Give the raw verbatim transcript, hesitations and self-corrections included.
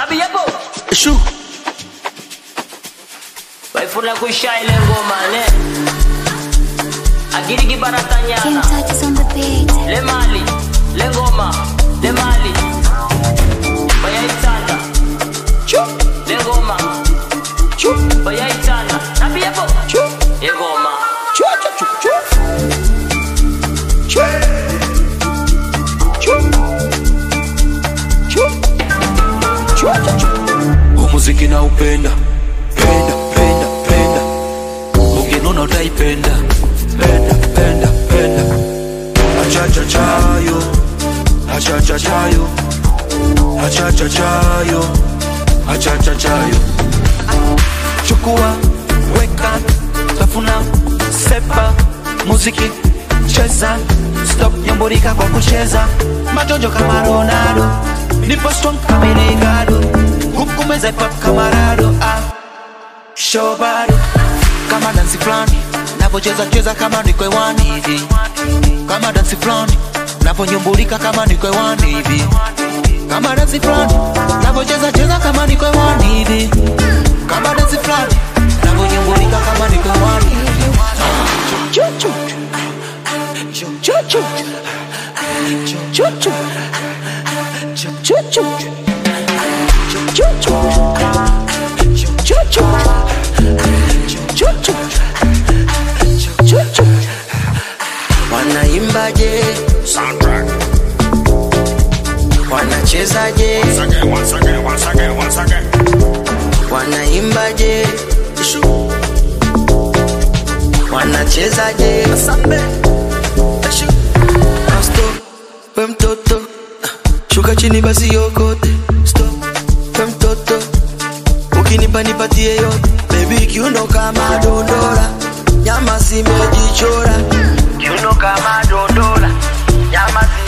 Nabi yabo. Shu. Waifuna kuisha ile ngoma ne. Agiri kibaratanyana. Kim touches on the beat. Le mali, le ngoma, le mali. Baya itanda. Chu. Le ngoma. Chu. Baya itanda. Nabi yabo. Chu. Le ngoma. Chu chu chu. Chu. Chu. Chu. Chu chu. Muziki na upenda. Penda, penda, penda. Ungenona utaipenda. Penda, penda, penda. Achacha chayo. Achacha chayo. Achacha chayo. Achacha chayo. Chukua, weka, tafuna, sepa, muziki, cheza. Stop nyamburika kwa kucheza. Majojo kama Ronaldo. Nipo strong kama Negado. Hukumeza pop kama Rado. Ah. Showbody kama dansi flani, napocheza cheza kama niko hewani hivi. Kama dansi flani, naponyumbulika kama niko hewani hivi. Kama dansi flani, napocheza cheza kama niko hewani hivi. Kama dansi flani, naponyumbulika kama niko hewani hivi. Chu chu chu chu chu chu chu chu chu chu chu. Wanaimbaje soundtrack, wanachezaje once again, once again, once again, once again. Wanaimbaje wanachezaje sambe stop we mtoto shuka chini basi yokote stop we mtoto ukinipa nipatie yote baby kiuno kama dondora nyama simejichora kiuno kama dondora nyama